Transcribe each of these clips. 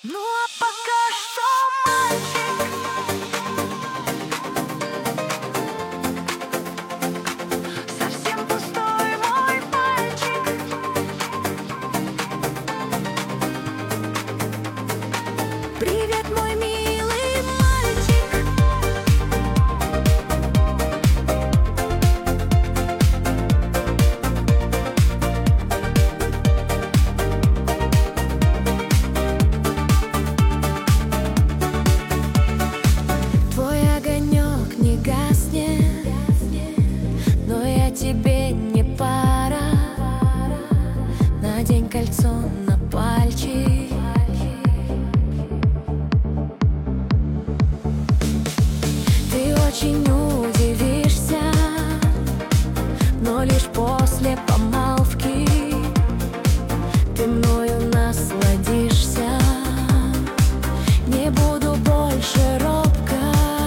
Ну а пока что, мальчик, совсем пустой мой пальчик. Привет, мой милый мальчик. Твой огонек не гаснет, но я тебе не пара. Надень кольцо на пальчик. Ты очень удивишься, но лишь после помолвки ты мною насладишься. Не буду больше робкой,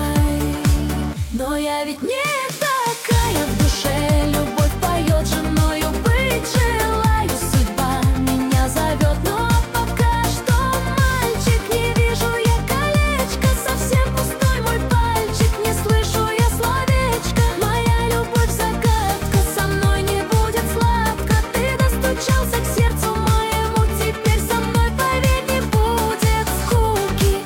но я ведь не такая в душе. Любовь поет, женою быть желаю. Судьба меня зовет, но пока что, мальчик, не вижу я колечко. Совсем пустой мой пальчик, не слышу я словечко. Моя любовь загадка, со мной не будет сладко. Ты достучался к сердцу моему, теперь со мной, поверь, не будет скуки.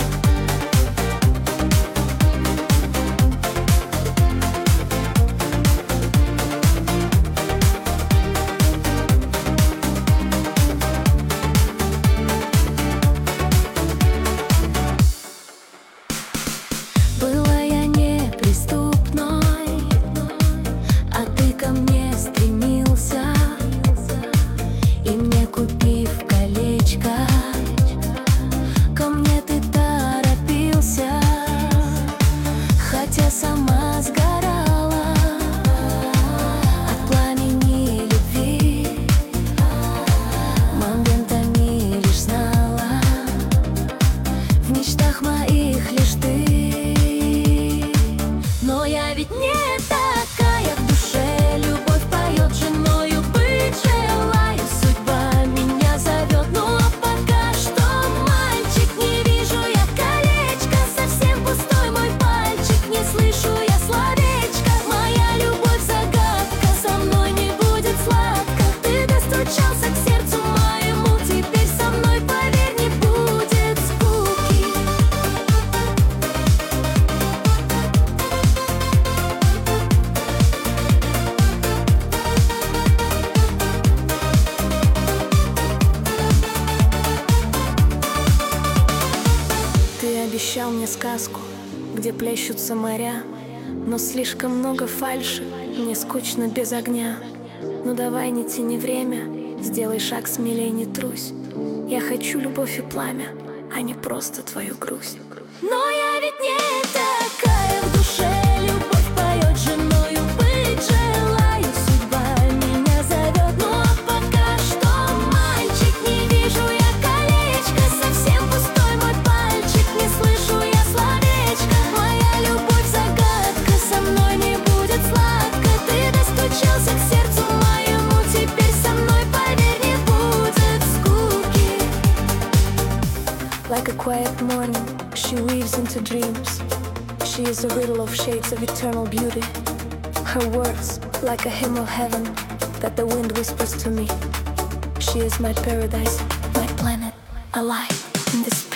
Была я неприступной, а ты ко мне стремился. И мне, купив колечко, ко мне ты торопился. Хотя сама сгорала от пламени любви, моментами лишь знала в мечтах моих лишь ты. Но я ведь не такая в душе. Любовь поет, женою быть желаю. Судьба меня зовет, ну а пока что, мальчик, не вижу я колечко. Совсем пустой мой пальчик, не слышу я словечко. Моя любовь загадка, со мной не будет сладко. Ты достучался к сердцу моему, теперь со мной, поверь, не будет скуки. Ты обещал мне сказку, где плещутся моря, но слишком много фальши, мне скучно без огня. Ну давай, не тяни время, сделай шаг смелей, не трусь. Я хочу любовь и пламя, а не просто твою грусть. Но я ведь не такая в душе. Любовь поет, женою быть желаю. Судьба меня зовет, ну а пока что, мальчик, не вижу я колечко. Совсем пустой мой пальчик, не слышу я словечко. Моя любовь загадка, со мной не будет сладко. Ты достучался к сердцу моему, теперь со мной, поверь, не будет скуки. Like a quiet morning, she weaves into dreams. She is a riddle of shades of eternal beauty. Her words, like a hymn of heaven that the wind whispers to me. She is my paradise, my planet, alive in this